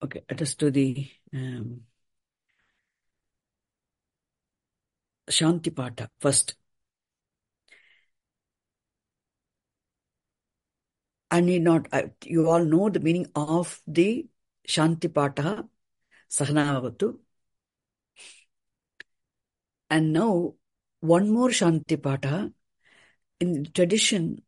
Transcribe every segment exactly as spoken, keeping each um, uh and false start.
Okay, let us do the um, Shanti Pata first. I need not, I, you all know the meaning of the Shanti Pata, Sahanavavatu. And now, one more Shanti Pata. In tradition,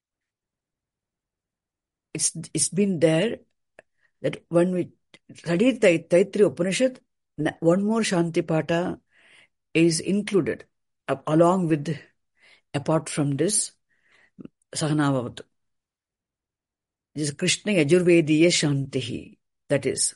it's it's been there that when we study the Taittiriya Upanishad, one more Shanti Pata is included uh, along with, apart from this, Sahanavavatu. This is Krishna Yajurvediya Shantihi. That is.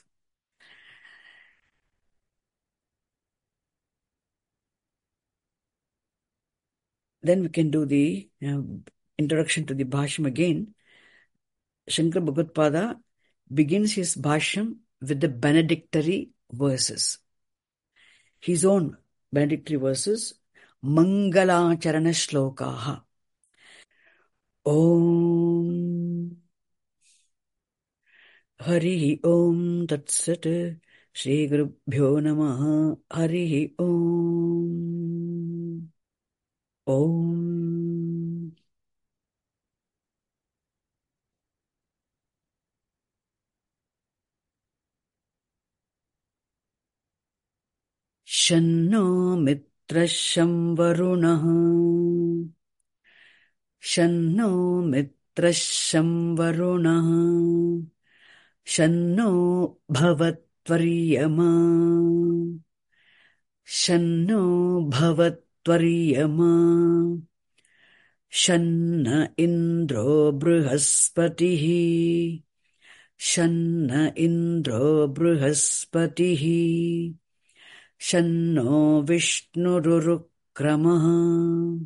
Then we can do the uh, introduction to the Bhashyam again. Shankara Bhagavad begins his Bhashyam with the benedictory verses. His own benedictory verses, Mangalacharana Shlokaha. Om Hari Om Tat Sat Shri Gurubhyo Namaha Hari Om Om Shanno Mitrasham Varunaha Shanno Mitrasham Varunaha Shanno Bhavatvaryama Shanno Bhavatvaryama Shanna Indro Brihaspatihi Shanna Indro Brihaspatihi Shanno Vishnurukramaha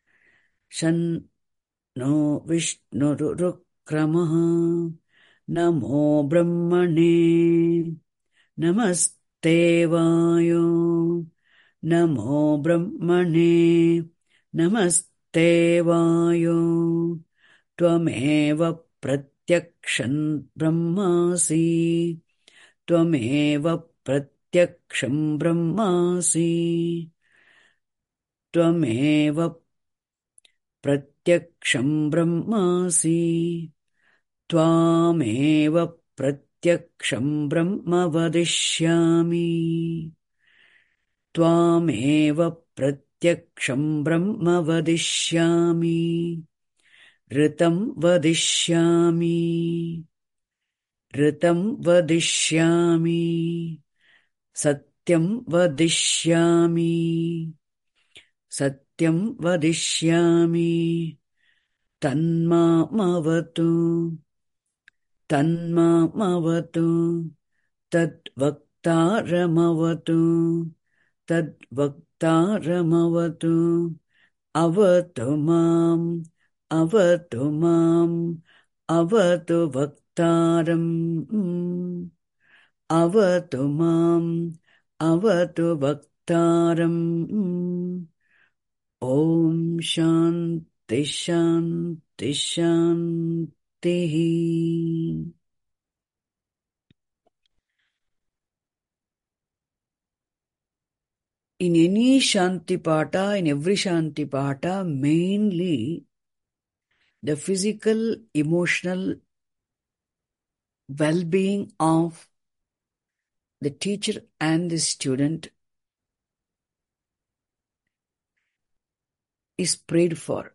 Shanno Vishnurukramaha Namo Brahmane Namaste Vayo Namo Brahmane Namaste Vayo Tvameva Pratyakshan Brahmasi Tvameva Pratyaksham Brahmasi Tvameva Pratyaksham Brahmasi Tvameva Pratyaksham Brahma Vadishyami Tvameva Pratyaksham Brahma Vadishyami Ritam Vadishyami Ritam Vadishyami Satyam Vadishyami Satyam Vadishyami Tanma Mavatu Tanma Mavatu Tad Vaktaramavatu Tad Vaktaramavatu Avatu Mam Avatu Mam Avatu Vaktaram Avatu Mam Avatu Vaktaram Om Shanti Shanti Shanti. In any Shanti Pata, in every Shanti Pata, mainly the physical, emotional well-being of the teacher and the student is prayed for.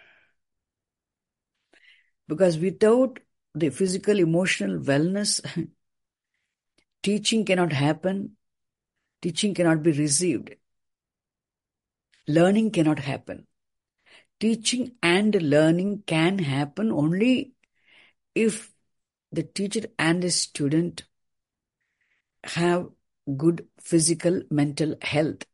Because without the physical, emotional wellness, teaching cannot happen, teaching cannot be received, learning cannot happen. Teaching and learning can happen only if the teacher and the student have good physical, mental health.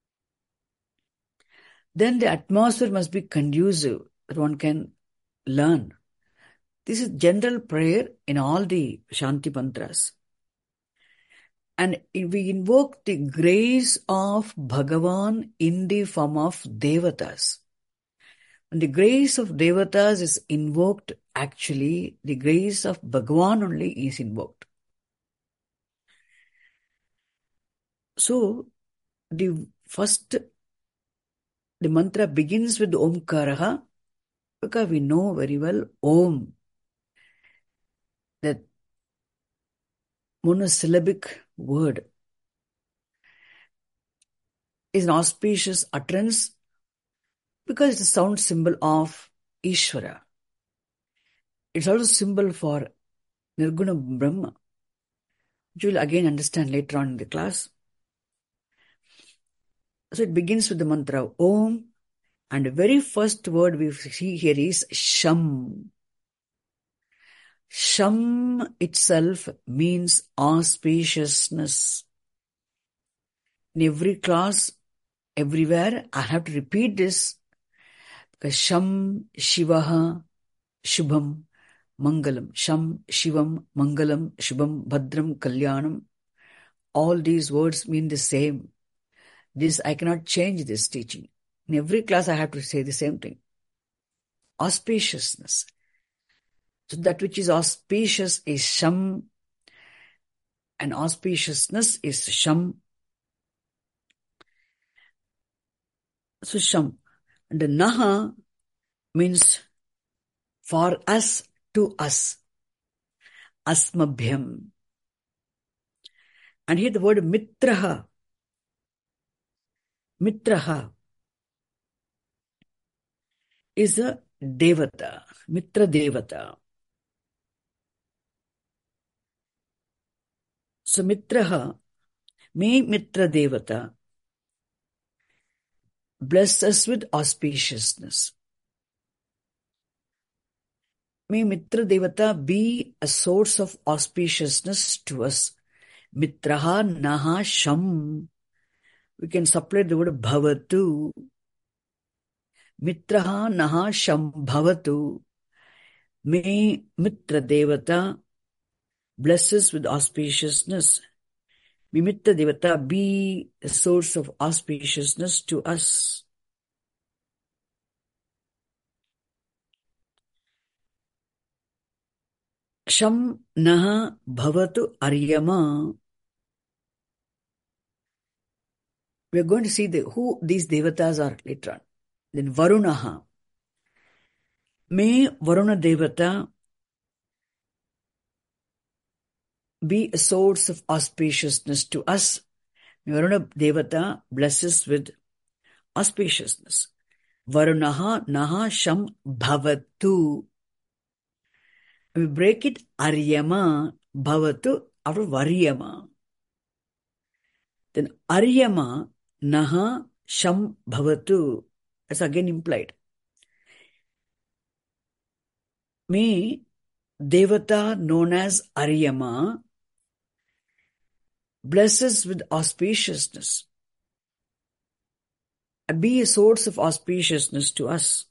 Then the atmosphere must be conducive that one can learn. This is general prayer in all the Shanti Mantras. And we invoke the grace of Bhagavan in the form of Devatas. When the grace of Devatas is invoked, actually the grace of Bhagavan only is invoked. So, the first, the mantra begins with Omkaraha, because we know very well Om, that monosyllabic word, is an auspicious utterance because it's a sound symbol of Ishvara. It's also a symbol for Nirguna Brahma, which we'll again understand later on in the class. So it begins with the mantra Om, and the very first word we see here is Sham. Sham itself means auspiciousness. In every class, everywhere, I have to repeat this, because Sham, Shivaha, Shubham, Mangalam. Sham, Shivam, Mangalam, Shubham, Bhadram, Kalyanam. All these words mean the same. This, I cannot change this teaching. In every class, I have to say the same thing. Auspiciousness. So that which is auspicious is Sham, and auspiciousness is Sham. So Sham. And the Naha means for us, to us. Asmabhyam. And here the word Mitraha. Mitraha is a Devata. Mitra Devata. So Mitraha, may Mitra Devata bless us with auspiciousness. May Mitra Devata be a source of auspiciousness to us. Mitraha Naha Sham. We can supply the word Bhavatu. Mitraha Naha Sham Bhavatu. May Mitra Devata bless us with auspiciousness. May Mitra Devata be a source of auspiciousness to us. Sham Naha Bhavatu Aryama. We are going to see the, who these devatas are later on. Then Varunaha. May Varuna Devata be a source of auspiciousness to us. May Varuna Devata bless us with auspiciousness. Varunaha Naha Sham Bhavatu. We break it Aryama Bhavatu after Varyama. Then Aryama Naha Sham Bhavatu. That's again implied. May Devata known as Aryama bless us with auspiciousness and be a source of auspiciousness to us.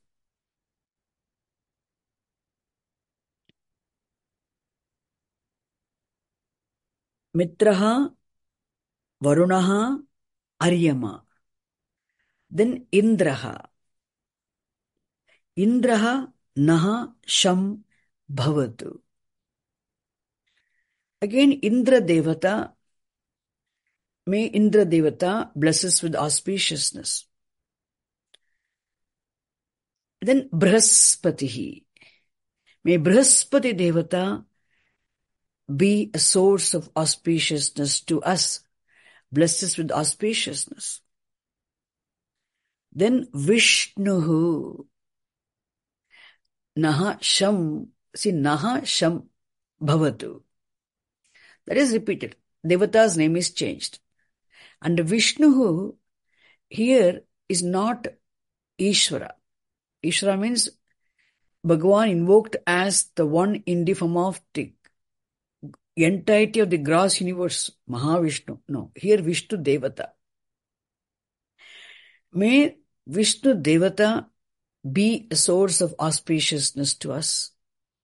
Mitraha, Varunaha, Aryama. Then Indraha. Indraha Naha Sham Bhavatu. Again, Indra Devata. May Indra Devata bless us with auspiciousness. Then Brihaspatihi. May Brihaspati Devata be a source of auspiciousness to us. Bless us with auspiciousness. Then Vishnuhu. Naha Sham. See, Naha Sham Bhavatu. That is repeated. Devata's name is changed. And Vishnuhu here is not Ishvara. Ishvara means Bhagavan invoked as the one in the form of the entirety of the gross universe, Mahavishnu. No, here Vishnu Devata. May Vishnu Devata be a source of auspiciousness to us.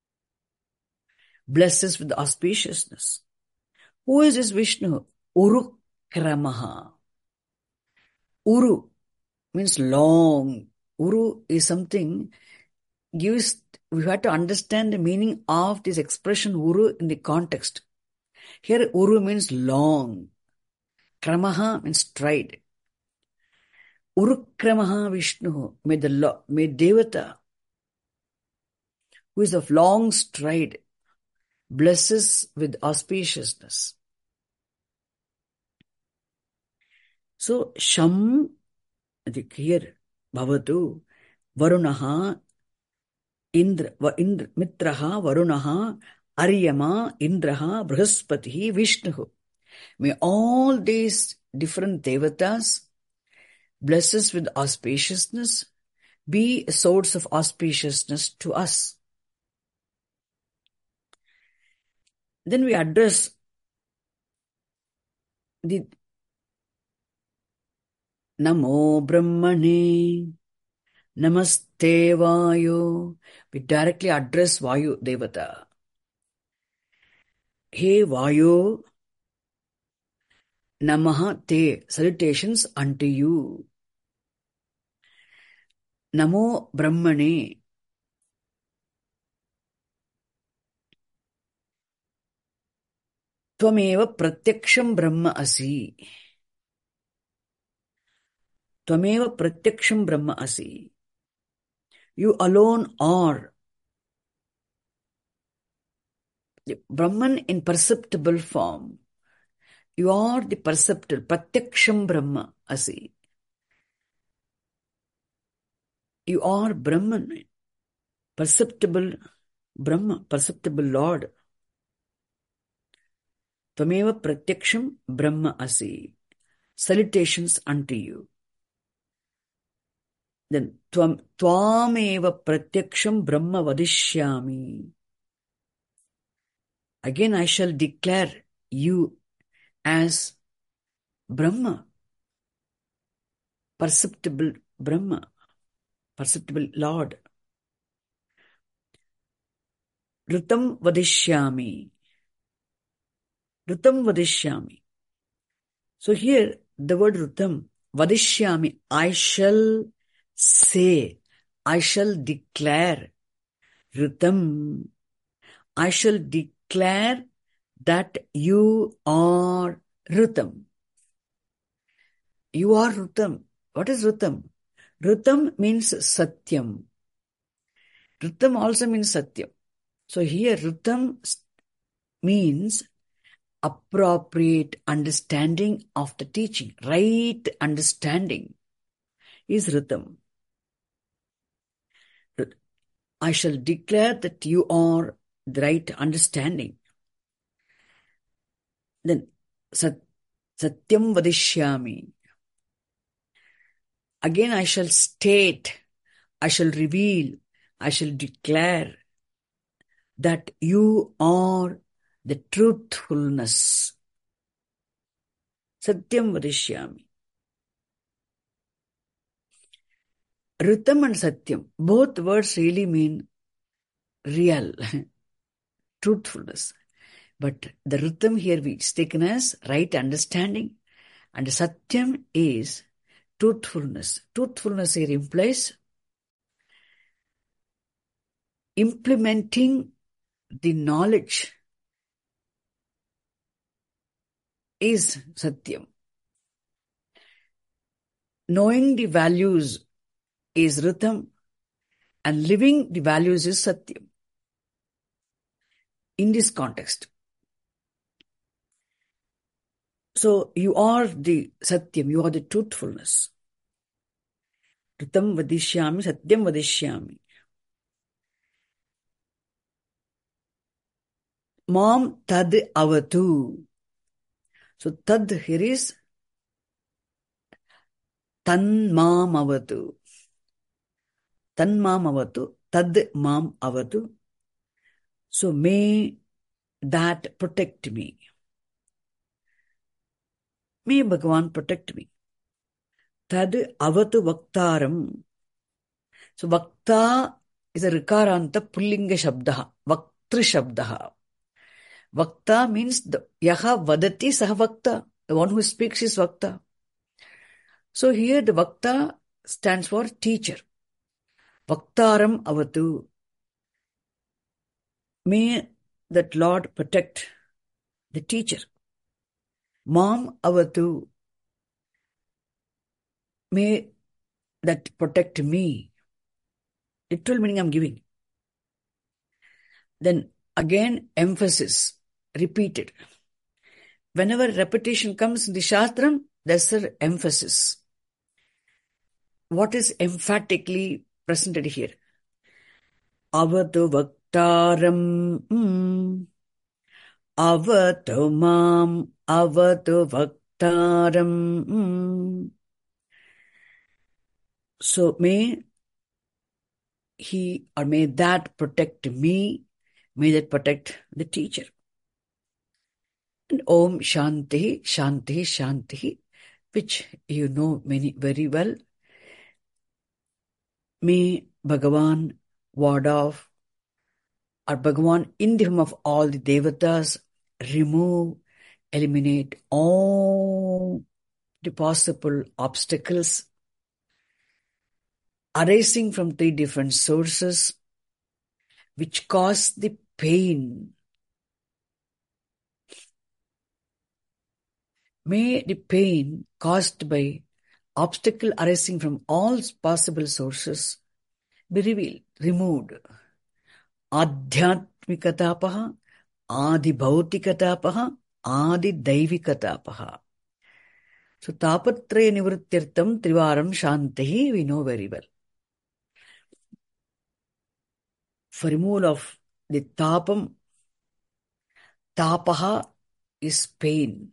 Bless us with auspiciousness. Who is this Vishnu? Uru Kramaha. Uru means long. Uru is something, gives, we have to understand the meaning of this expression Uru in the context. Here Uru means long. Kramaha means stride. Urukramaha Vishnu, may the Lord, may Devata, who is of long stride, bless us with auspiciousness. So, Sham, here, Bhavatu, Varunaha, Indra, Indra Mitraha, Varunaha, Aryama, Indraha, Brihaspati, Vishnu. May all these different devatas bless us with auspiciousness, be a source of auspiciousness to us. Then we address the Namo Brahmane, Namaste Vayu. We directly address Vayu Devata. Hey Vayu, Namaha Te, salutations unto you. Namo Brahmane. Tvameva Pratyaksham Brahma Asi. Tvameva Pratyaksham Brahma Asi. You alone are the Brahman in perceptible form. You are the perceptible, Pratyaksham Brahma Asi. You are Brahman, perceptible Brahma, perceptible Lord. Tvameva Pratyaksham Brahma Asi. Salutations unto you. Then Tvam Tvameva Pratyaksham Brahma Vadishyami. Again I shall declare you as Brahma, perceptible Brahma, perceptible Lord. Ritam Vadishyami. Ritam Vadishyami. So here the word Ritam, Vadishyami, I shall say, I shall declare. Ritam, I shall declare that you are Ritam. You are Ritam. What is Ritam? Ritam means Satyam. Ritam also means Satyam. So here Ritam means appropriate understanding of the teaching. Right understanding is Ritam. I shall declare that you are the right understanding. Then Sat, Satyam Vadishyami. Again I shall state, I shall reveal, I shall declare that you are the truthfulness. Satyam Vadishyami. Ritam and Satyam, both words really mean real, truthfulness. But the Ritam here is taken as right understanding, and Satyam is truthfulness. Truthfulness here implies implementing the knowledge is Satyam. Knowing the values is Ritam, and living the values is Satyam. In this context. So you are the Satyam, you are the truthfulness. Ritam Vadishyami, Satyam Vadishyami. Mam Tad Avatu. So Tad here is Tan Mam Avatu. Tan Mam Avatu, Tad Mam Avatu. So may that protect me. May Bhagavan protect me. Tad Avatu Vaktaram. So Vakta is a Rikaranta Pullinga Shabdaha. Vaktri Shabdaha. Vakta means the Yaha Vadati Saha Vakta. The one who speaks is Vakta. So here the Vakta stands for teacher. Vaktaram Avatu. May that Lord protect the teacher. Mam avatu, may that protect me. Literal meaning I'm giving. Then again, emphasis, repeated. Whenever repetition comes in the Shastram, there's an emphasis. What is emphatically presented here? Avatu vaktaram, mm. Avatu mam, avatu vaktaram. Mm. So may he or may that protect me, may that protect the teacher. And Om Shanti, Shanti, Shanti, which you know many very well. May Bhagavan ward off, or Bhagavan in the form of all the devatas, remove, eliminate all the possible obstacles arising from three different sources which cause the pain. May the pain caused by obstacle arising from all possible sources be revealed, removed. Adhyatmikatapaha, Adibhautikatapaha, Adidaivikatapaha. So tapatraya nivrittyartam trivaram shantihi, we know very well. For removal of the tapam, tapaha is pain.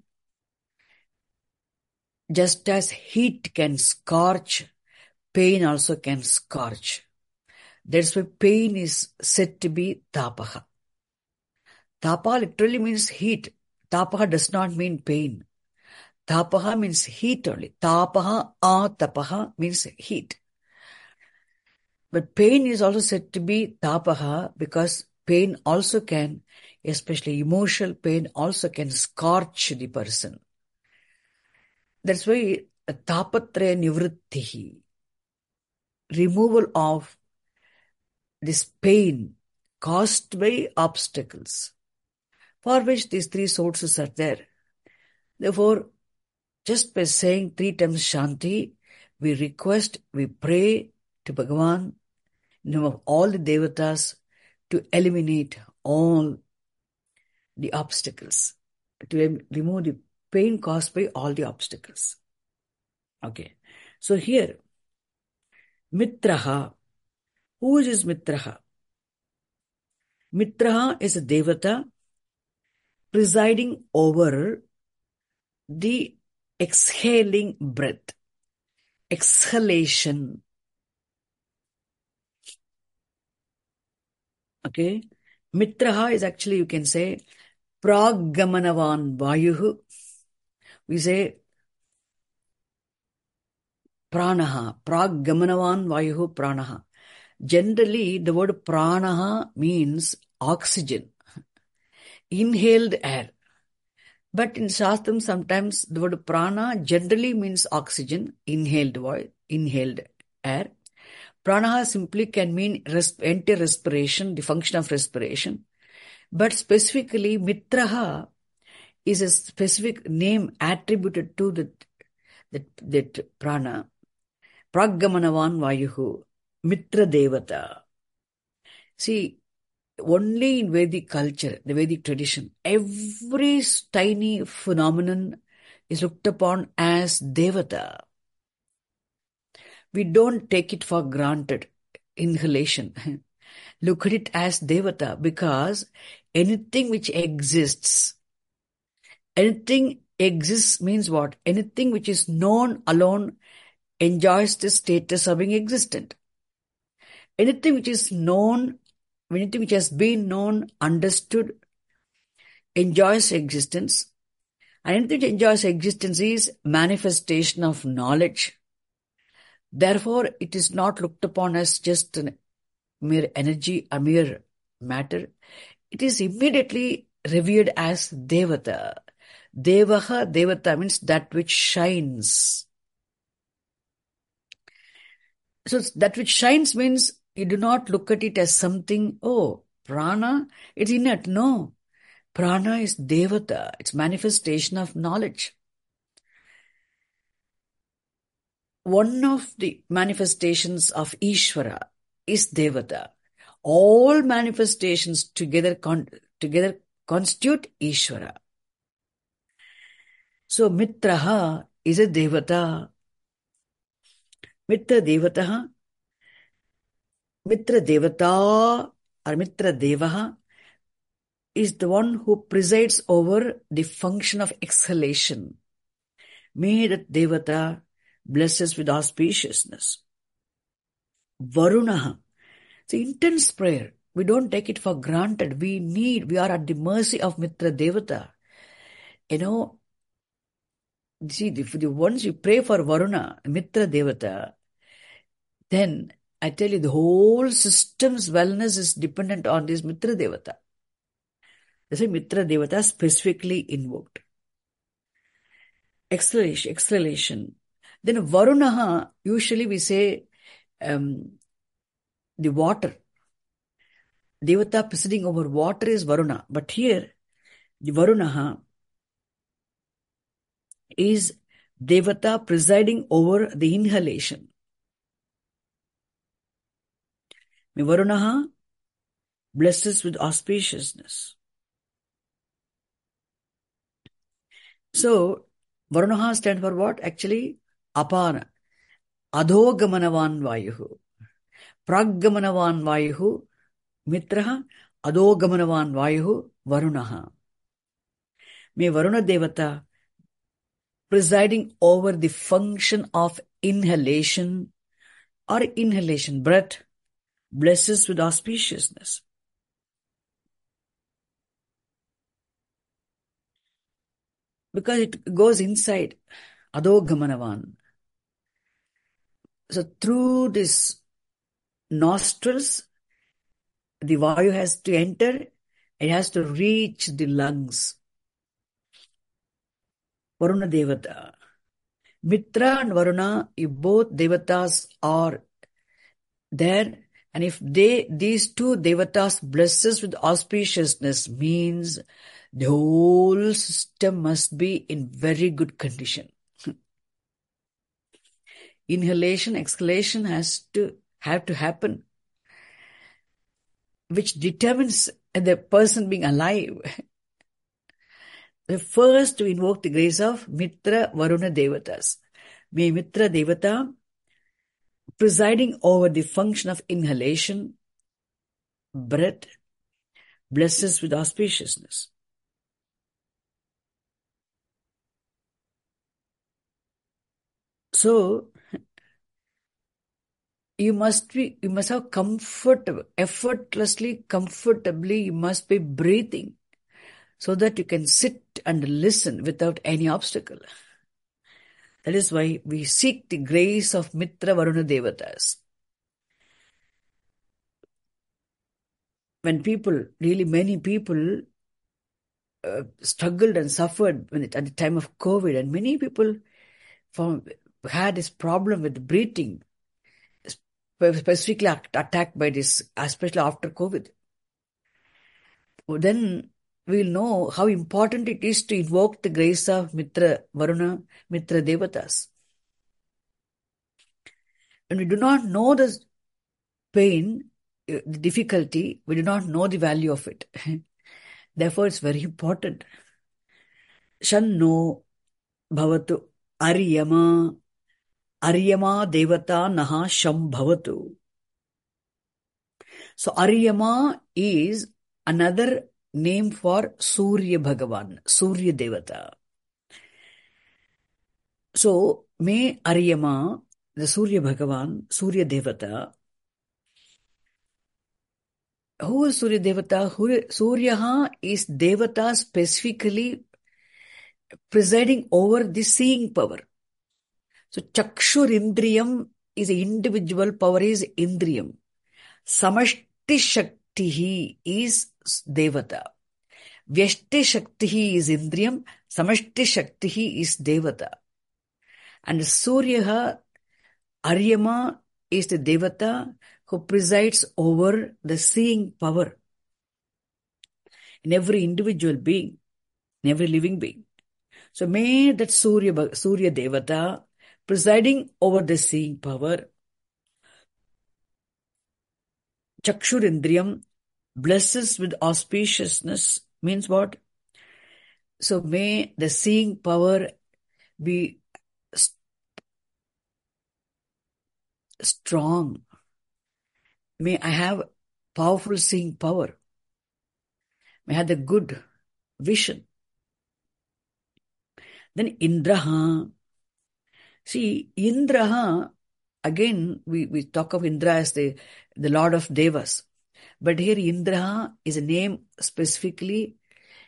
Just as heat can scorch, pain also can scorch. That's why pain is said to be tapaha. Tapaha literally means heat. Tapaha does not mean pain. Tapaha means heat only. Tapaha, atapaha means heat. But pain is also said to be tapaha because pain also can, especially emotional pain, also can scorch the person. That's why tapatraya nivrittihi, removal of this pain caused by obstacles, for which these three sources are there. Therefore, just by saying three times Shanti, we request, we pray to Bhagavan, in the name of all the devatas, to eliminate all the obstacles, to remove the pain caused by all the obstacles. Okay. So here, Mitraha. Who is Mitraha? Mitraha is a devata presiding over the exhaling breath, exhalation. Okay. Mitraha is actually, you can say, Praggamanavan Vayuhu. We say Pranaha, Praggamanavan Vayuhu Pranaha. Generally, the word Pranaha means oxygen, inhaled air. But in Shastram, sometimes the word prana generally means oxygen, inhaled voice, inhaled air. Prana simply can mean res- entire respiration, the function of respiration. But specifically, Mitraha is a specific name attributed to that, that, that prana. Praggamanavan Vayuhu, Mitra Devata. See, only in Vedic culture, the Vedic tradition, every tiny phenomenon is looked upon as Devata. We don't take it for granted, inhalation. Look at it as Devata, because anything which exists, anything exists means what? Anything which is known alone enjoys the status of being existent. Anything which is known, anything which has been known, understood, enjoys existence. And anything which enjoys existence is manifestation of knowledge. Therefore, it is not looked upon as just a mere energy, a mere matter. It is immediately revered as Devata. Devaha, Devata means that which shines. So that which shines means you do not look at it as something, oh, prana, it's inert. No. Prana is Devata. It's manifestation of knowledge. One of the manifestations of Ishvara is Devata. All manifestations together, con- together constitute Ishvara. So Mitraha is a Devata. Mitra Devataha, Mitra Devata or Mitra Devaha is the one who presides over the function of exhalation. May that Devata bless us with auspiciousness. Varunaha. It's an intense prayer. We don't take it for granted. We need, we are at the mercy of Mitra Devata. You know, see, the, the once you pray for Varuna, Mitra Devata, then I tell you, the whole system's wellness is dependent on this Mitra Devata. That's why Mitra Devata specifically invoked. Exhalation, exhalation. Then Varunaha, usually we say um, the water. Devata presiding over water is Varuna. But here, the Varunaha is Devata presiding over the inhalation. May Varunaha bless us with auspiciousness. So, Varunaha stands for what? Actually, Apana. Adhogamanavan Vayuhu. Praggamanavan Vayuhu. Mitraha. Adhogamanavan Vayuhu. Varunaha. May Varuna Devata presiding over the function of inhalation or inhalation, breath, bless us with auspiciousness. Because it goes inside. Adhogamanavan. So through this nostrils, the Vayu has to enter, it has to reach the lungs. Varuna Devata. Mitra and Varuna, if both Devatas are there, and if they, these two Devatas bless us with auspiciousness, means the whole system must be in very good condition. Inhalation, exhalation has to have to happen, which determines the person being alive. The first to invoke the grace of Mitra Varuna Devatas. May Mitra Devata presiding over the function of inhalation, breath, bless us with auspiciousness. So, you must be, you must have comfortable, effortlessly, comfortably, you must be breathing so that you can sit and listen without any obstacle. That is why we seek the grace of Mitra Varuna Devatas. When people, really many people uh, struggled and suffered when it, at the time of COVID, and many people found, had this problem with breathing, specifically attacked by this, especially after COVID. Then we'll know how important it is to invoke the grace of Mitra Varuna, Mitra Devatas. When we do not know the pain, the difficulty, we do not know the value of it. Therefore, it's very important. Shanno bhavatu Aryama Aryama Devata Naha Sham Bhavatu. So Aryama is another name for Surya Bhagavan, Surya Devata. So may Aryama, the Surya Bhagavan, Surya Devata. Who is Surya Devata? Who, Surya is Devata specifically presiding over the seeing power. So Chakshur Indriyam is an individual power, is Indriyam. Samashti Shaktihi is Devata. Vyashti Shaktihi is Indriyam. Samashti Shaktihi is Devata. And Surya Aryama is the Devata who presides over the seeing power. in every individual being, in every living being. So may that Surya, Surya Devata presiding over the seeing power, Chakshurindriyam, blesses with auspiciousness, means what? So may the seeing power be st- strong. May I have powerful seeing power. May I have the good vision. Then Indraha. See, Indraha, again, we, we talk of Indra as the, the Lord of Devas. But here Indraha is a name specifically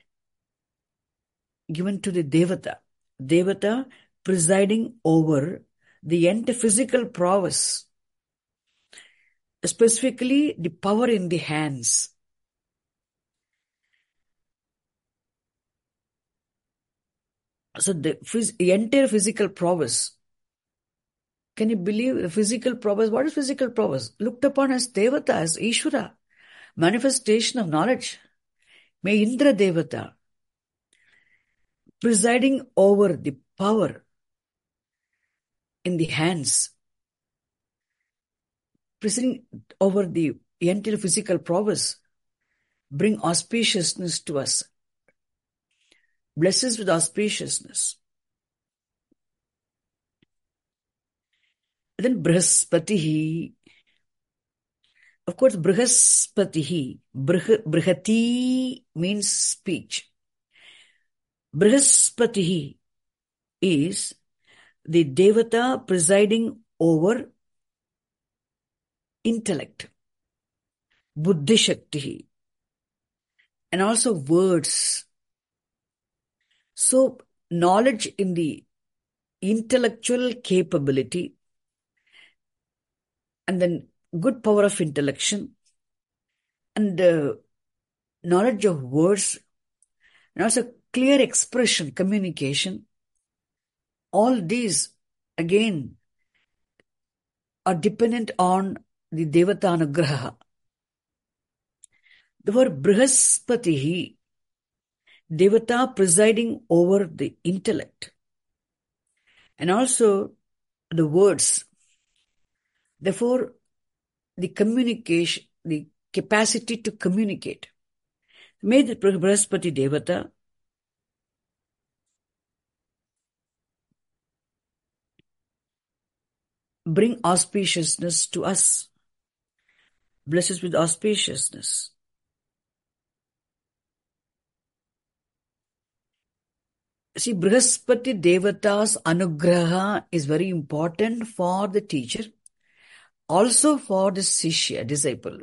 given to the Devata. Devata presiding over the entire physical prowess, specifically the power in the hands. So the, the entire physical prowess. Can you believe the physical prowess? What is physical prowess? Looked upon as Devata, as Ishvara, manifestation of knowledge. May Indra Devata presiding over the power in the hands, presiding over the entire physical prowess, bring auspiciousness to us. Bless us with auspiciousness. Then Brihaspatihi. Of course, Brihaspatihi. Brih- Brihati means speech. Brihaspatihi is the Devata presiding over intellect. Buddhi Shaktihi. And also words. So, knowledge in the intellectual capability and then good power of intellection and uh, knowledge of words and also clear expression, communication. All these, again, are dependent on the Devata Anugraha. The word Brihaspatihi, Devata presiding over the intellect and also the words. Therefore, the communication, the capacity to communicate. May the Brihaspati Devata bring auspiciousness to us. Bless us with auspiciousness. See, Brihaspati Devata's Anugraha is very important for the teacher, also for the Shishya, disciple.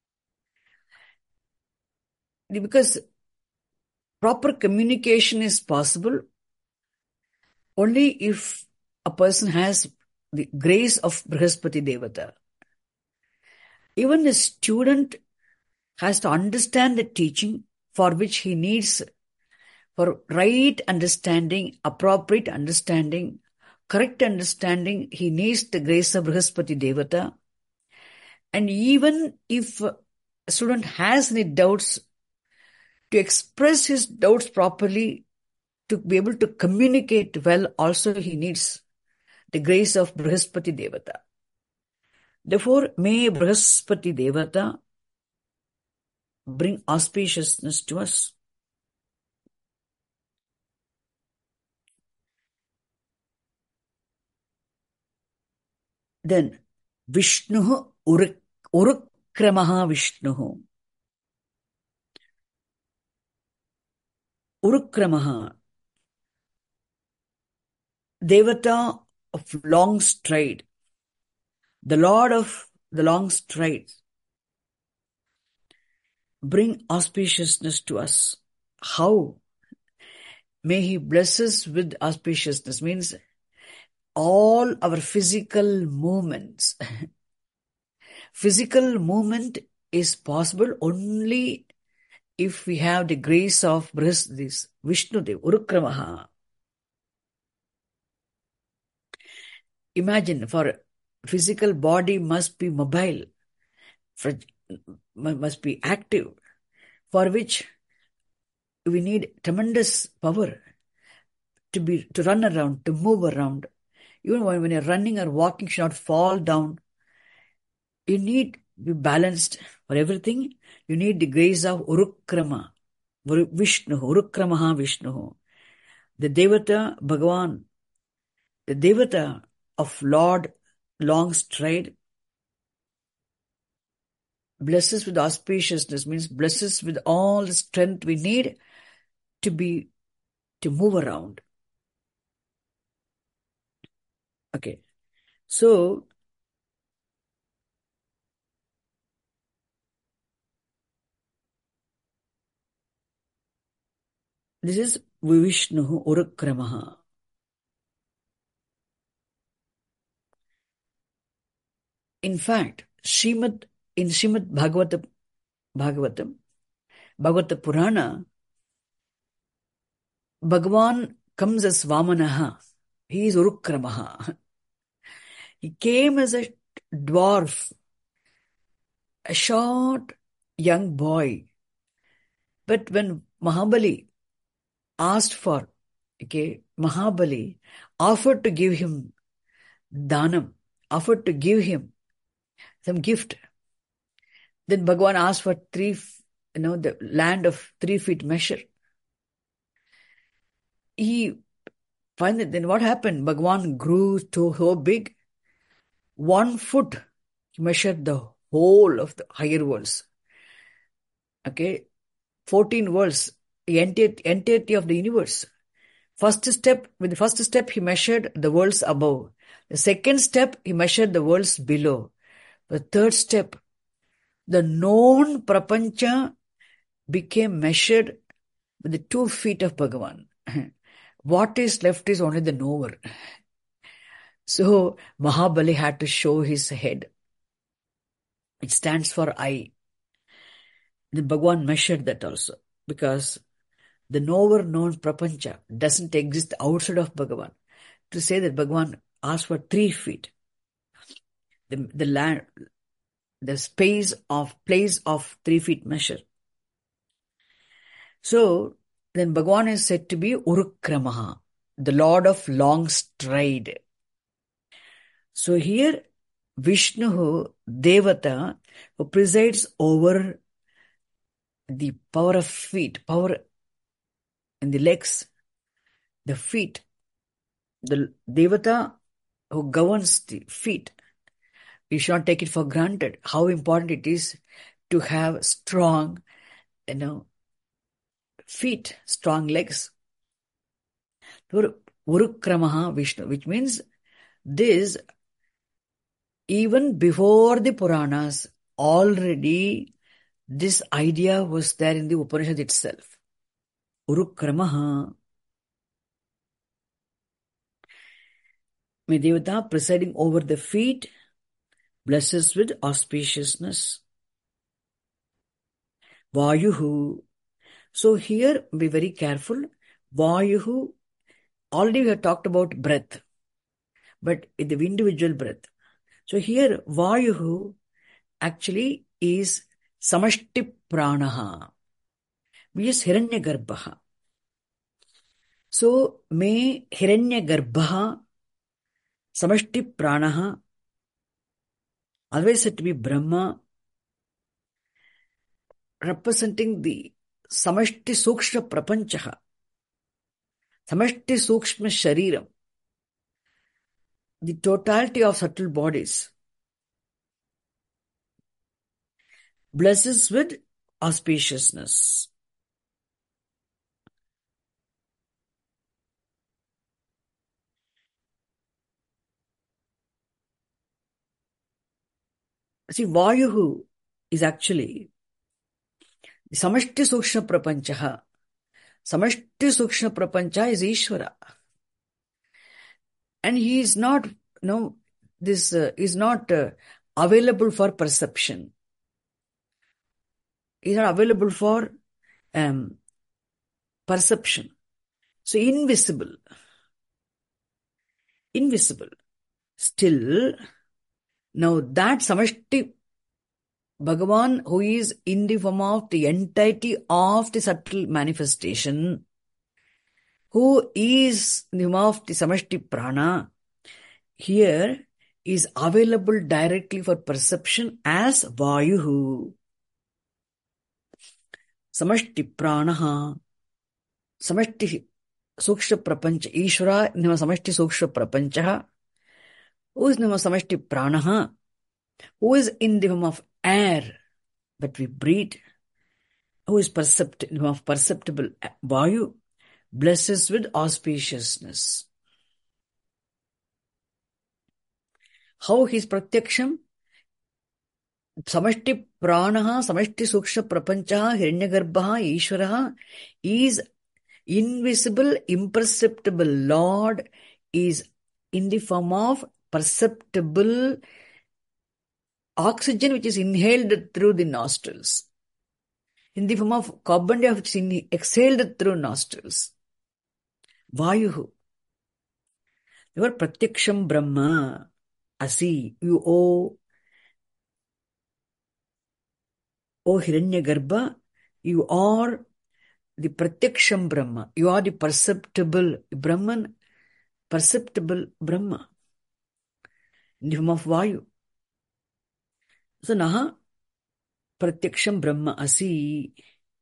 Because proper communication is possible only if a person has the grace of Brihaspati Devata. Even the student has to understand the teaching for which he needs for right understanding, appropriate understanding, correct understanding. He needs the grace of Brihaspati Devata. And even if a student has any doubts, to express his doubts properly, to be able to communicate well, also he needs the grace of Brihaspati Devata. Therefore, may Brihaspati Devata bring auspiciousness to us. Then, Vishnu Uruk, Urukramaha Vishnu. Urukramaha, Devata of long stride, the Lord of the long strides, bring auspiciousness to us. How? May he bless us with auspiciousness, means all our physical movements. Physical movement is possible only if we have the grace of this Vishnu Dev, Urukramaha. Imagine, for physical body must be mobile, for, must be active, for which we need tremendous power to be to run around, to move around. Even when, when you're running or walking, you should not fall down. You need to be balanced for everything. You need the grace of Urukrama, Vishnu, Urukramaha Vishnu, the Devata Bhagavan, the Devata of Lord long stride. Blesses with auspiciousness means blesses with all the strength we need to be, to move around. Okay. So, this is Vishnu Urukramaha. In fact, Srimad, in Srimad Bhagavatam, Bhagavatam, Bhagavata Purana, Bhagavan comes as Vamanaha. He is Urukramaha. He came as a dwarf, a short young boy. But when Mahabali asked for, okay, Mahabali offered to give him Dhanam, offered to give him some gift. Then Bhagavan asked for three, you know, the land of three feet measure. He finally, then what happened? Bhagavan grew to so big. One foot, he measured the whole of the higher worlds. Okay, fourteen worlds, the entirety, entirety of the universe. First step, with the first step, he measured the worlds above. The second step, he measured the worlds below. The third step, the known prapancha became measured with the two feet of Bhagavan. What is left is only the knower. So Mahabali had to show his head. It stands for eye. The Bhagavan measured that also, because the knower known prapancha doesn't exist outside of Bhagavan. To say that Bhagavan asked for three feet, the, the land, the space of place of three feet measure. So then Bhagavan is said to be Urukramaha, the Lord of long stride. So here Vishnu, Devata, who presides over the power of feet, power in the legs, the feet, the Devata who governs the feet. We should not take it for granted how important it is to have strong, you know, feet, strong legs. Urukramaha Vishnu, which means this, even before the Puranas, already this idea was there in the Upanishad itself. Urukramaha. May Devata presiding over the feet blesses with auspiciousness. Vayuhu. So here be very careful. Vayuhu. Already we have talked about breath, but in the individual breath. So here Vayuhu actually is Samashti Pranaha, which is Hiranyagarbha. So may Hiranyagarbha, Samashti Pranaha, always said to be Brahma, representing the Samashti Sukshma Prapanchaha, Samashti Sukshma Shariram, the totality of subtle bodies, blesses with auspiciousness. See, Vayuhu is actually the Samashti Sukshma Prapanchaha. Samashti Sukshma Prapancha is Ishvara. And he is not, no, this uh, is not uh, available for perception. He is not available for um, perception. So invisible. Invisible. Still, now that Samashti Bhagavan, who is in the form of the entirety of the subtle manifestation, who is in the form of the Samashti Prana, here is available directly for perception as Vayuhu. Samashti Pranaha, Samashti Sukshma Prapancha, Ishvara Nima Samashti Sukshma Prapanchaha, who is Nima Samashti Pranaha, who is in the form of air that we breathe, who is percept- of perceptible Vayu, blesses with auspiciousness. How he is Pratyaksham? Samashti Pranaha, Samashti Sukshma Prapanchaha, Hiranyagarbhaha, Ishvaraha is invisible, imperceptible Lord, is in the form of perceptible oxygen which is inhaled through the nostrils, in the form of carbon dioxide which is exhaled through nostrils. Vayuhu. You are Pratyaksham Brahma. Asi. You O, O Hiranyagarbha, you are the Pratyaksham Brahma. You are the perceptible Brahman, perceptible Brahma, in the form of Vayu. So, Naha Pratyaksham Brahma Asi.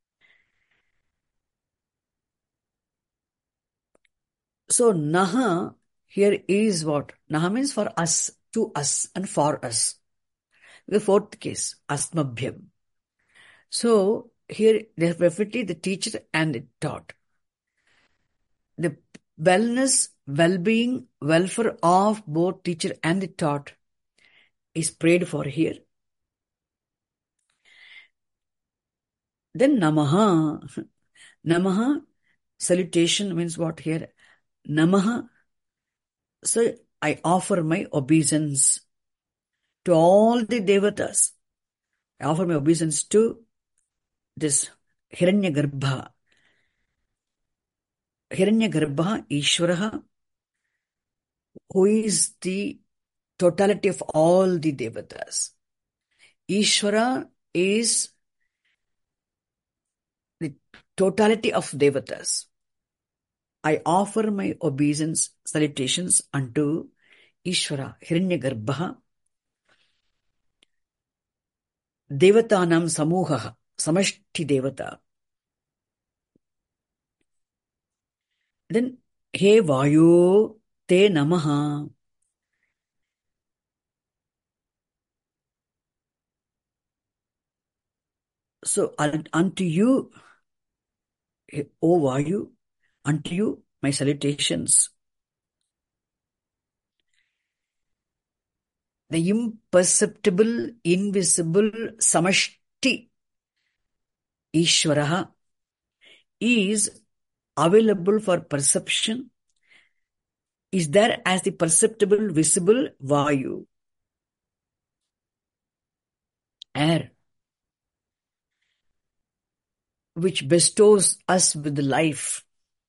So, Naha here is what? Naha means for us, to us, and for us. The fourth case, Asmabhyam. So, here definitely the teacher and the taught. The wellness, well-being, welfare of both teacher and the taught is prayed for here. Then Namaha. Namaha, salutation means what here? Namaha. So I offer my obeisance to all the devatas. I offer my obeisance to this Hiranyagarbha. Hiranyagarbha, Ishvaraha, who is the totality of all the devatas. Ishvara is the totality of devatas. I offer my obeisance, salutations unto Ishvara, Hiranyagarbha, Devatanam Samuha, Samashti Devata. Then, He Vayu Te Namaha. So, unto you, O Vayu, unto you, my salutations. The imperceptible, invisible Samashti Ishvaraha is available for perception, is there as the perceptible, visible Vayu, air, which bestows us with life.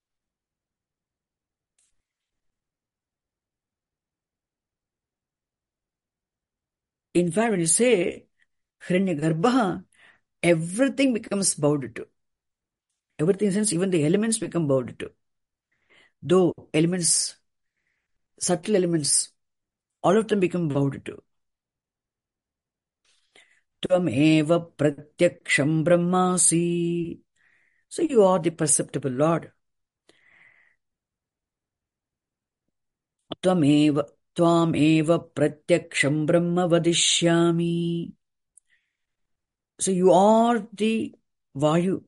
In fact, when you say Hiranyagarbha, everything becomes bowed to. Everything in the sense, even the elements become bowed to. Though elements, subtle elements, all of them become bowed to. Tvameva pratyaksham brahmasi. So you are the perceptible Lord. Tvameva, tvameva pratyaksham brahma vadishyami. So you are the Vayu.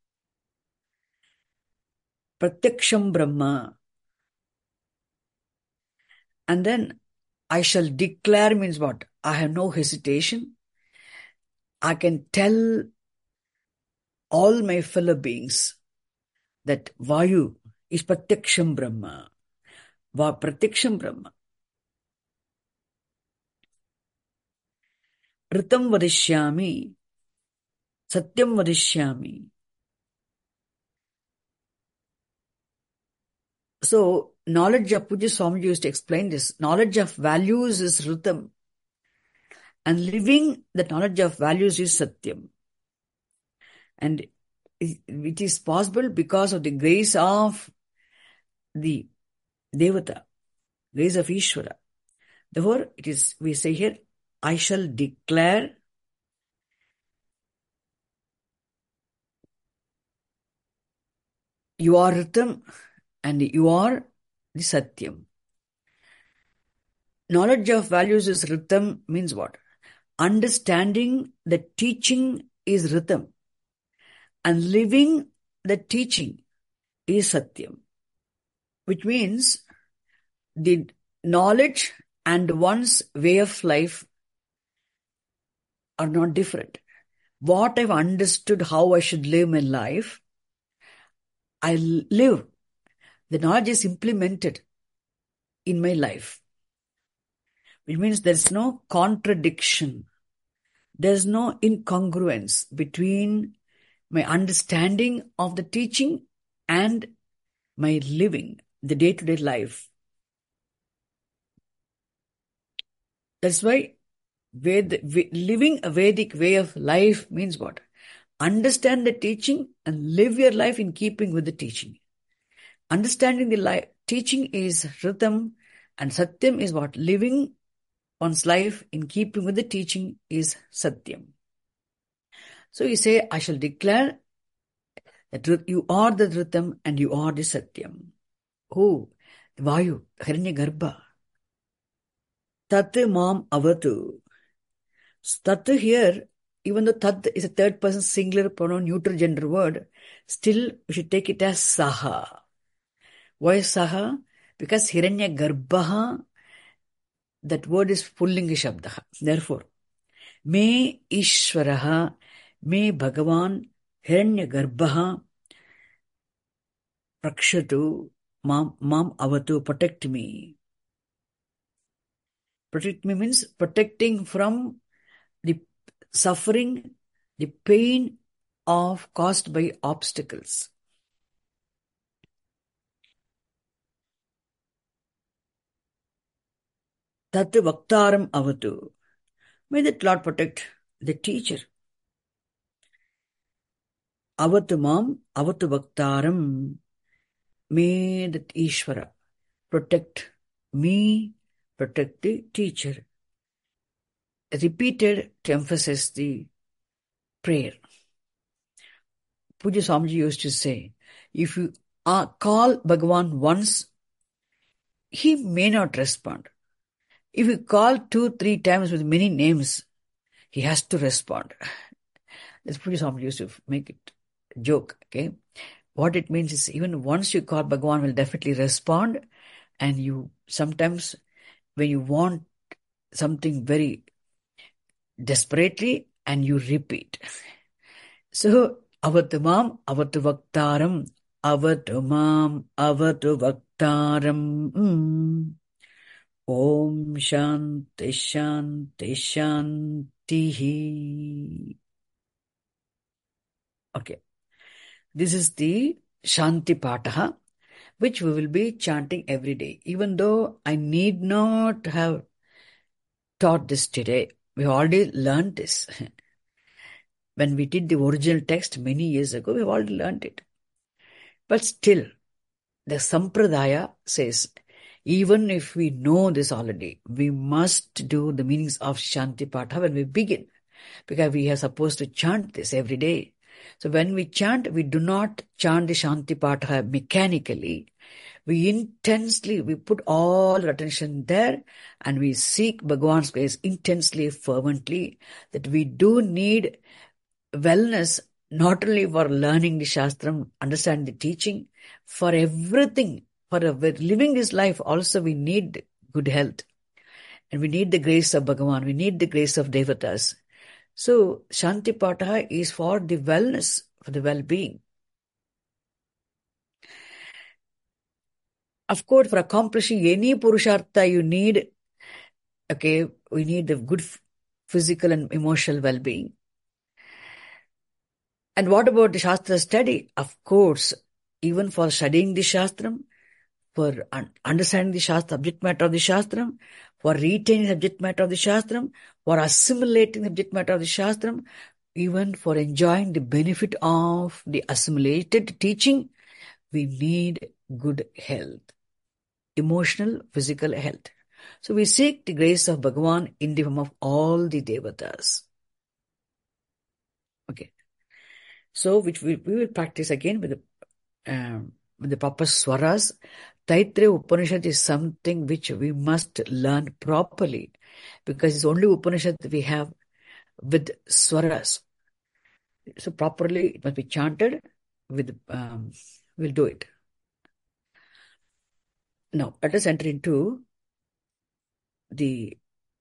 Pratyaksham Brahma. And then I shall declare means what? I have no hesitation. I can tell all my fellow beings that Vayu is Pratyaksham Brahma. Va Pratyaksham Brahma. Ritam Vadishyami. Satyam Vadishyami. So, knowledge of Pujya Swamiji used to explain this. Knowledge of values is Ritam. And living the knowledge of values is Satyam. And it is possible because of the grace of the Devata, grace of Ishvara. Therefore, it is, we say here, I shall declare you are Ritam and you are the Satyam. Knowledge of values is Ritam means what? Understanding the teaching is Ritam and living the teaching is Satyam, which means the knowledge and one's way of life are not different. What I've understood how I should live my life, I live. The knowledge is implemented in my life, which means there's no contradiction. There's no incongruence between my understanding of the teaching and my living, the day-to-day life. That's why Ved, living a Vedic way of life means what? Understand the teaching and live your life in keeping with the teaching. Understanding the life, teaching is Ritam, and Satyam is what? Living one's life in keeping with the teaching is Satyam. So you say, I shall declare that you are the Ritam and you are the Satyam. Oh, Vayu, Hiranyagarbha. Tat mam avatu. Tat here, even though Tat is a third person singular pronoun neutral gender word, still we should take it as Saha. Why Saha? Because Hiranyagarbha, that word is pullinga shabdaha. Therefore, me Ishvaraha, me Bhagavan Hiranyagarbha prakshatu mam, mam avatu, protect me. Protect me means protecting from the suffering, the pain of caused by obstacles. Tat vaktaram avatu. May that Lord protect the teacher. Avatu mam, avatu vaktaram. May that Ishvara protect me, protect the teacher. Repeated to emphasize the prayer. Pujya Swamiji used to say, if you uh, call Bhagavan once, he may not respond. If you call two, three times with many names, he has to respond. That's Pujya Swamiji used to make it a joke, okay? What it means is even once you call, Bhagavan will definitely respond, and you sometimes when you want something very desperately and you repeat. So, avatu mam, avatu vaktaram, avatu mam, avatu vaktaram. Mm. Om Shanti Shanti Shanti. Okay. This is the Shanti Pataha, which we will be chanting every day. Even though I need not have taught this today, we already learned this. When we did the original text many years ago, we already learned it. But still, the Sampradaya says, even if we know this already, we must do the meanings of Shanti Patha when we begin, because we are supposed to chant this every day. So when we chant, we do not chant the Shanti Patha mechanically. We intensely, we put all our attention there and we seek Bhagavan's grace intensely, fervently, that we do need wellness, not only for learning the Shastram, understanding the teaching, for everything, for living this life also we need good health. And we need the grace of Bhagavan, we need the grace of Devatas. So, Shanti Patha is for the wellness, for the well-being. Of course, for accomplishing any Purushartha, you need, okay, we need the good physical and emotional well-being. And what about the Shastra study? Of course, even for studying the Shastram, for un- understanding the Shastra, subject matter of the Shastram, for retaining subject matter of the Shastram, for assimilating the subject matter of the Shastram, even for enjoying the benefit of the assimilated teaching, we need good health, emotional, physical health. So we seek the grace of Bhagavan in the form of all the devatas. Okay. So which we, we will practice again with the um, with the proper swaras. Taittiriya Upanishad is something which we must learn properly, because it's only Upanishad that we have with swaras. So properly it must be chanted with, um, we'll do it. Now let us enter into the,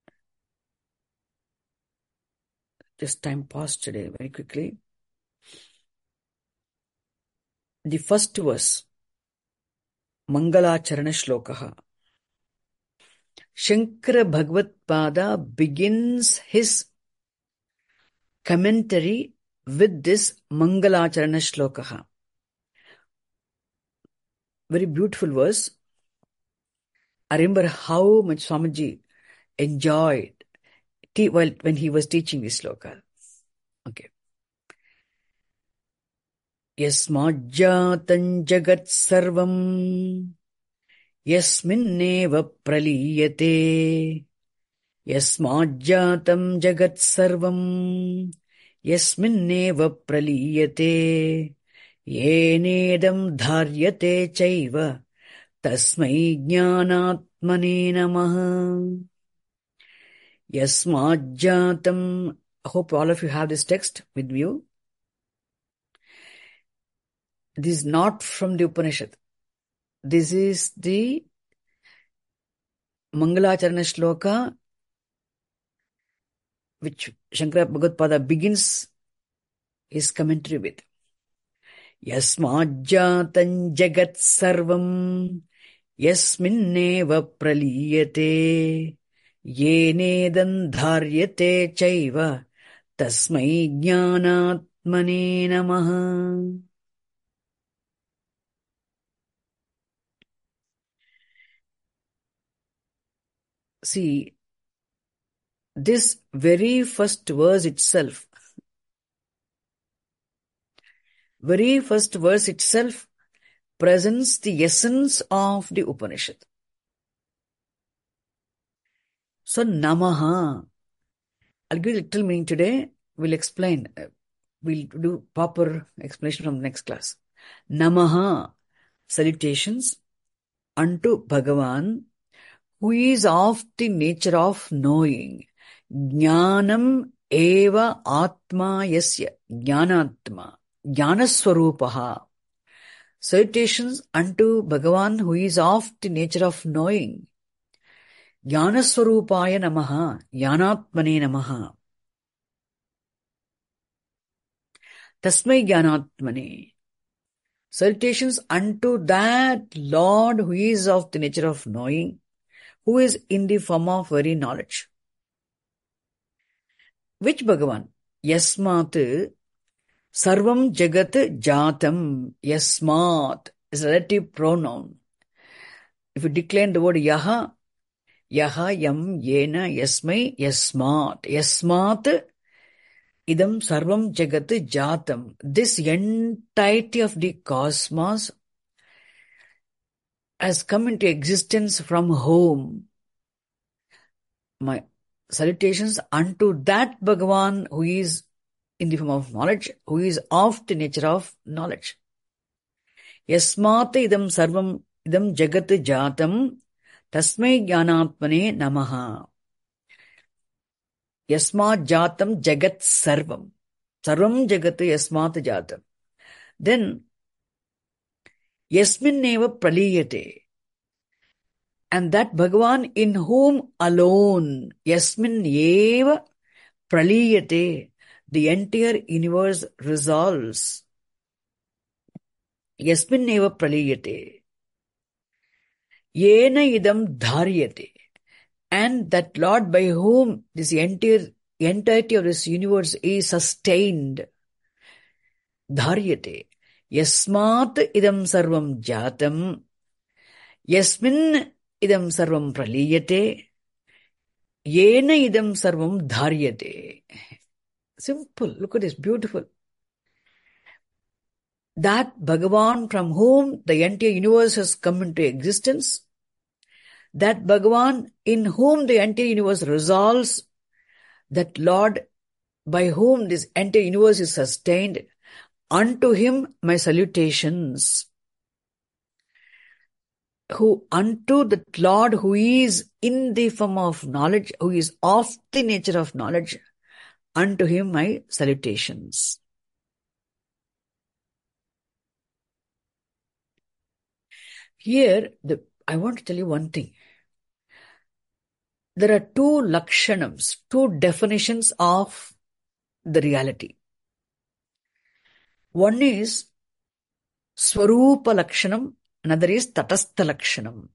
just time passed today very quickly. The first verse, Mangalacharana Shlokaha. Shankara Bhagavad-pada begins his commentary with this Mangalacharana Shlokaha. Very beautiful verse. I remember how much Swamiji enjoyed te- while when he was teaching this sloka. Okay. Yasmajjatan jagat sarvam yasminneva praliyate yasmajjatam jagat sarvam yasminneva praliyate yenedam dharyate chaiva tasmai jnanatmane namaha. Yasmajjatam. I hope all of you have this text with you. This is not from the Upanishad. This is the Mangalacharana Shloka which Shankara Bhagavad-pada begins his commentary with. Yasmajjatan jagat sarvam yasminneva praliyate yenedam dharyate chaiva tasmai jnanatmane namaha. See, this very first verse itself, very first verse itself presents the essence of the Upanishad. So, Namaha, I'll give a little meaning today. We'll explain. We'll do proper explanation from next class. Namaha, salutations unto Bhagavan, who is of the nature of knowing. Jnanam eva atma yasya. Jnanatma. Jnanaswarupaha. Salutations unto Bhagavan, who is of the nature of knowing. Jnanaswarupaya namaha. Jnanatmane namaha. Tasmai jnanatmane. Salutations unto that Lord who is of the nature of knowing, who is in the form of very knowledge. Which Bhagavan? Yasmat sarvam jagat jatam. Yasmat is a relative pronoun. If you decline the word yaha, yaha, yam, yena, yasmai, yasmat. Yasmat idam sarvam jagat jatam. This entirety of the cosmos has come into existence from whom? My salutations unto that Bhagavan who is in the form of knowledge, who is of the nature of knowledge. Yasmat idam sarvam idam jagat jatam tasmai jnanatmane namaha. Yasmat jatam jagat sarvam. Sarvam jagat yasmat jatam. Then yasmin neva praliyate. And that Bhagavan in whom alone, yasmin eva praliyate, the entire universe resolves. Yasmin eva praliyate. Yena idam dharyate. And that Lord by whom this entire entirety of this universe is sustained. Dharyate. Yasmat idam sarvam jatam. Yasmin idam sarvam praliyate, yena idam sarvam dharyate. Simple. Look at this. Beautiful. That Bhagavan from whom the entire universe has come into existence, that Bhagavan in whom the entire universe resolves, that Lord by whom this entire universe is sustained, unto him my salutations. Who unto the Lord who is in the form of knowledge, who is of the nature of knowledge, unto him my salutations. Here, the, I want to tell you one thing. There are two lakshanams, two definitions of the reality. One is Swarupa Lakshanam, another is Tatastha Lakshanam.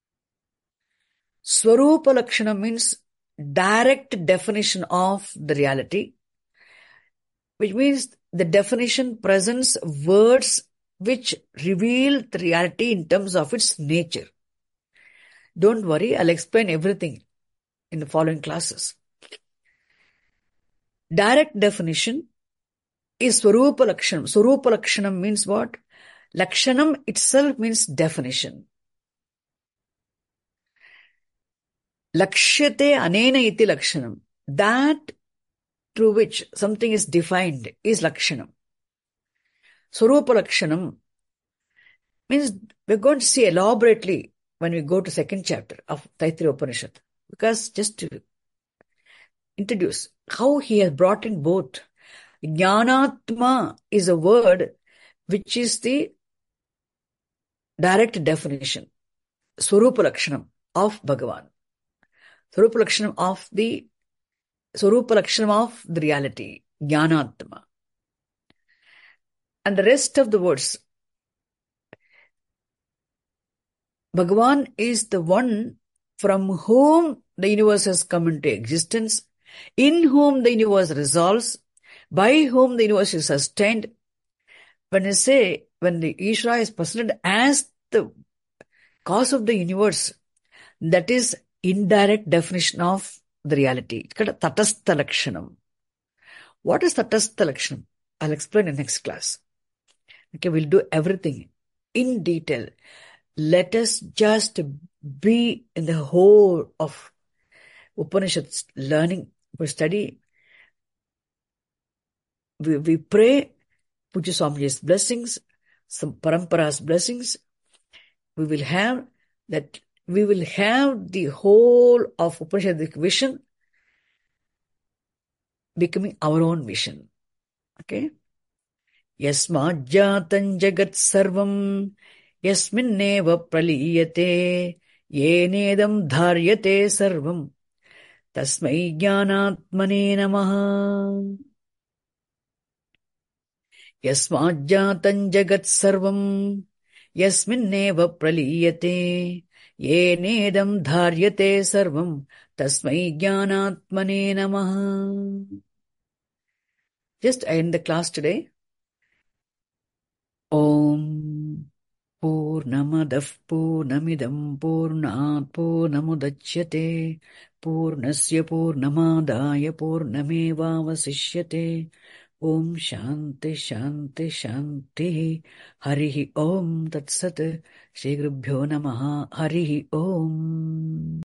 Swarupa Lakshanam means direct definition of the reality, which means the definition presents words which reveal the reality in terms of its nature. Don't worry, I'll explain everything in the following classes. Direct definition is Swarupa Lakshanam. Swarupa Lakshanam means what? Lakshanam itself means definition. Lakshyate anena iti lakshanam. That through which something is defined is lakshanam. Swarupa Lakshanam means we're going to see elaborately when we go to second chapter of Taittiriya Upanishad. Because just to introduce how he has brought in both. Jnanatma is a word which is the direct definition, Swarupa Lakshanam of Bhagavan. Swarupa Lakshanam of the Swarupa Lakshanam of the reality, Jnanatma. And the rest of the words, Bhagavan is the one from whom the universe has come into existence, in whom the universe resolves, by whom the universe is sustained. When I say, when the Ishvara is presented as the cause of the universe, that is indirect definition of the reality. It's called Tatastha Lakshanam. What is Tatastha Lakshanam? I'll explain in next class. Okay, we'll do everything in detail. Let us just be in the whole of Upanishads learning, we study. We, we pray Pujya Swamiji's blessings, some Parampara's blessings. We will have that, we will have the whole of Upanishadic vision becoming our own vision. Okay? Yasmad jatan jagat sarvam yasminneva praliyate yenedam dharyate sarvam tasmai jnanatmane namaha. Yasmad jatan jagat sarvam yasminneva praliyate yenedam dharyate sarvam tasmai jnanatmane namaha. Just end the class today. Om Purnamadav Purnamidam Purnat Purnamudachyate Purnasya Purnamadaya Purnamevavasishyate. Om Shanti Shanti Shanti. Harihi Om Tat Sat. Shri Gurubhyo Namaha. Harihi Om.